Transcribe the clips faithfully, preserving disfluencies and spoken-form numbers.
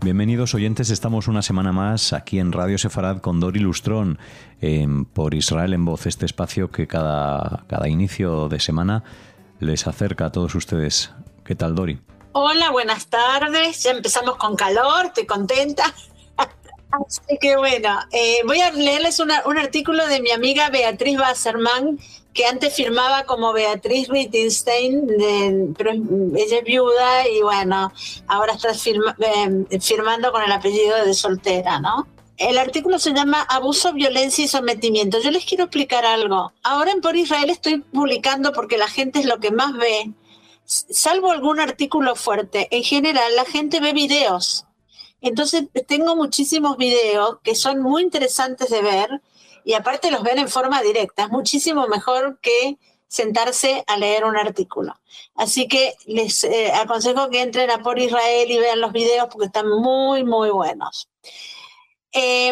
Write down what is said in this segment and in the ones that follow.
Bienvenidos oyentes, estamos una semana más aquí en Radio Sefarad con Dori Lustrón, eh, por Israel en Voz, este espacio que cada, cada inicio de semana les acerca a todos ustedes. ¿Qué tal, Dori? Hola, buenas tardes, ya empezamos con calor, estoy contenta. Así que bueno, eh, voy a leerles una, un artículo de mi amiga Beatriz Wasserman, que antes firmaba como Beatriz Rittenstein, de, pero ella es viuda y bueno, ahora está firma, eh, firmando con el apellido de soltera, ¿no? El artículo se llama Abuso, Violencia y Sometimiento. Yo les quiero explicar algo. Ahora en Por Israel estoy publicando porque la gente es lo que más ve, salvo algún artículo fuerte. En general la gente ve videos. Entonces tengo muchísimos videos que son muy interesantes de ver y aparte los ven en forma directa. Es muchísimo mejor que sentarse a leer un artículo. Así que les eh, aconsejo que entren a Por Israel y vean los videos porque están muy, muy buenos. Eh,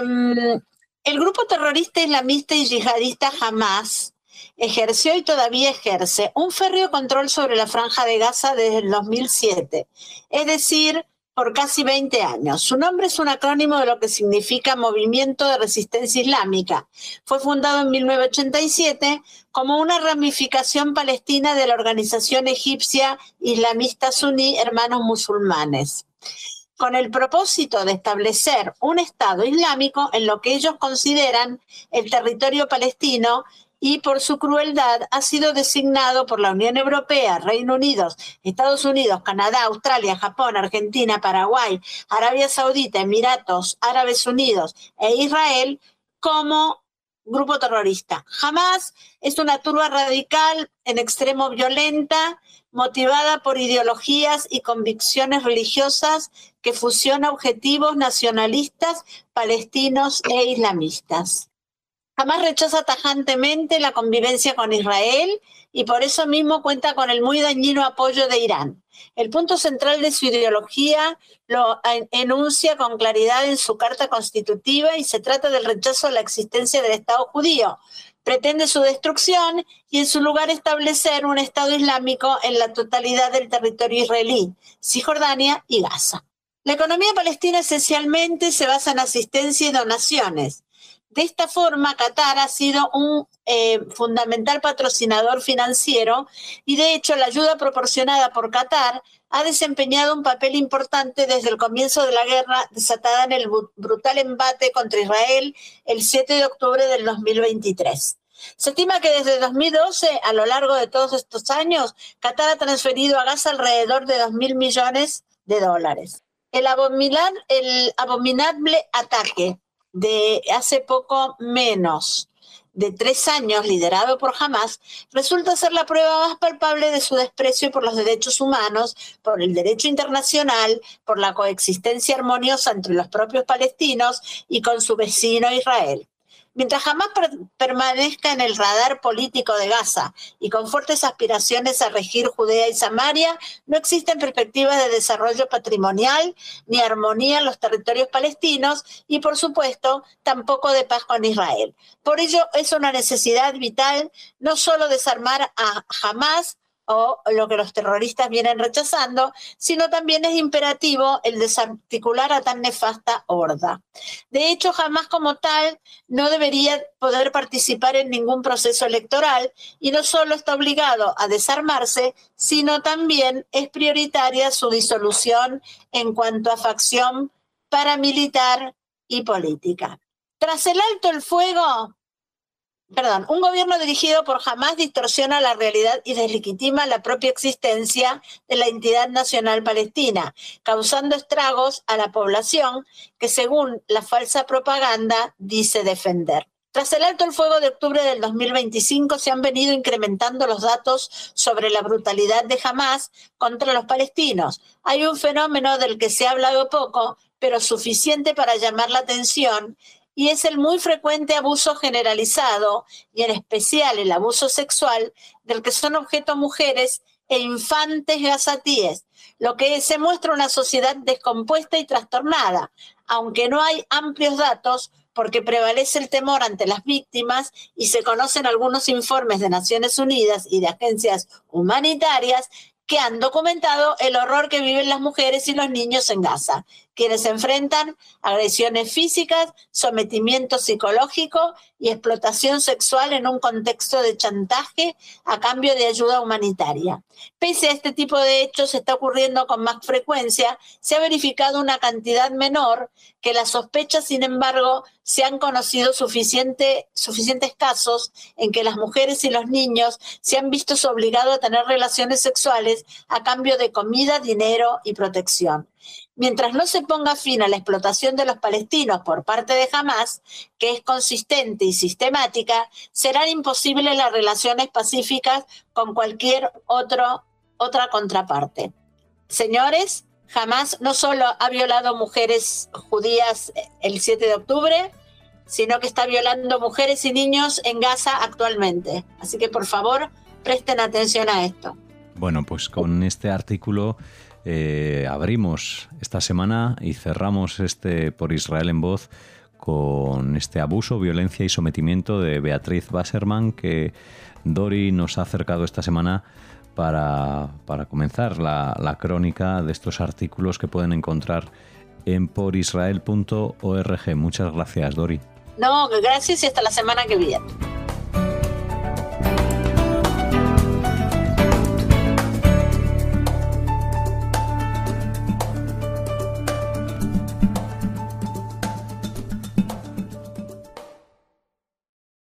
el grupo terrorista islamista y yihadista Hamas ejerció y todavía ejerce un férreo control sobre la Franja de Gaza desde el dos mil siete. Es decir, por casi veinte años. Su nombre es un acrónimo de lo que significa Movimiento de Resistencia Islámica. Fue fundado en mil novecientos ochenta y siete como una ramificación palestina de la organización egipcia islamista suní Hermanos Musulmanes, con el propósito de establecer un Estado islámico en lo que ellos consideran el territorio palestino, y por su crueldad ha sido designado por la Unión Europea, Reino Unido, Estados Unidos, Canadá, Australia, Japón, Argentina, Paraguay, Arabia Saudita, Emiratos Árabes Unidos e Israel como grupo terrorista. Hamas es una turba radical, en extremo violenta, motivada por ideologías y convicciones religiosas que fusiona objetivos nacionalistas, palestinos e islamistas. Hamas rechaza tajantemente la convivencia con Israel y por eso mismo cuenta con el muy dañino apoyo de Irán. El punto central de su ideología lo enuncia con claridad en su carta constitutiva y se trata del rechazo a la existencia del Estado judío. Pretende su destrucción y en su lugar establecer un Estado islámico en la totalidad del territorio israelí, Cisjordania y Gaza. La economía palestina esencialmente se basa en asistencia y donaciones. De esta forma, Qatar ha sido un eh, fundamental patrocinador financiero y, de hecho, la ayuda proporcionada por Qatar ha desempeñado un papel importante desde el comienzo de la guerra desatada en el brutal embate contra Israel el siete de octubre del dos mil veintitrés. Se estima que desde dos mil doce, a lo largo de todos estos años, Qatar ha transferido a Gaza alrededor de dos mil millones de dólares. El abominable, el abominable ataque de hace poco menos de tres años, liderado por Hamas, resulta ser la prueba más palpable de su desprecio por los derechos humanos, por el derecho internacional, por la coexistencia armoniosa entre los propios palestinos y con su vecino Israel. Mientras Hamas per- permanezca en el radar político de Gaza y con fuertes aspiraciones a regir Judea y Samaria, no existen perspectivas de desarrollo patrimonial ni armonía en los territorios palestinos y, por supuesto, tampoco de paz con Israel. Por ello, es una necesidad vital no solo desarmar a Hamas, o lo que los terroristas vienen rechazando, sino también es imperativo el desarticular a tan nefasta horda. De hecho, Hamas como tal no debería poder participar en ningún proceso electoral y no solo está obligado a desarmarse, sino también es prioritaria su disolución en cuanto a facción paramilitar y política. Tras el alto el fuego, Perdón, un gobierno dirigido por Hamas distorsiona la realidad y deslegitima la propia existencia de la entidad nacional palestina, causando estragos a la población que, según la falsa propaganda, dice defender. Tras el alto el fuego de octubre del dos mil veinticinco, se han venido incrementando los datos sobre la brutalidad de Hamas contra los palestinos. Hay un fenómeno del que se ha hablado poco, pero suficiente para llamar la atención, y es el muy frecuente abuso generalizado, y en especial el abuso sexual, del que son objeto mujeres e infantes gazatíes, lo que se muestra una sociedad descompuesta y trastornada, aunque no hay amplios datos porque prevalece el temor ante las víctimas y se conocen algunos informes de Naciones Unidas y de agencias humanitarias que han documentado el horror que viven las mujeres y los niños en Gaza. quienes enfrentan agresiones físicas, sometimiento psicológico y explotación sexual en un contexto de chantaje a cambio de ayuda humanitaria. Pese a este tipo de hechos está ocurriendo con más frecuencia, se ha verificado una cantidad menor que las sospechas, sin embargo, se han conocido suficiente, suficientes casos en que las mujeres y los niños se han visto obligados a tener relaciones sexuales a cambio de comida, dinero y protección. Mientras no se ponga fin a la explotación de los palestinos por parte de Hamás, que es consistente y sistemática, serán imposibles las relaciones pacíficas con cualquier otro, otra contraparte. Señores, Hamás no solo ha violado mujeres judías el siete de octubre, sino que está violando mujeres y niños en Gaza actualmente. Así que, por favor, presten atención a esto. Bueno, pues con este artículo eh, abrimos esta semana y cerramos este Por Israel en Voz con este abuso, violencia y sometimiento de Beatriz Wasserman, que Dori nos ha acercado esta semana para, para comenzar la, la crónica de estos artículos que pueden encontrar en por israel punto org. Muchas gracias, Dori. No, gracias y hasta la semana que viene.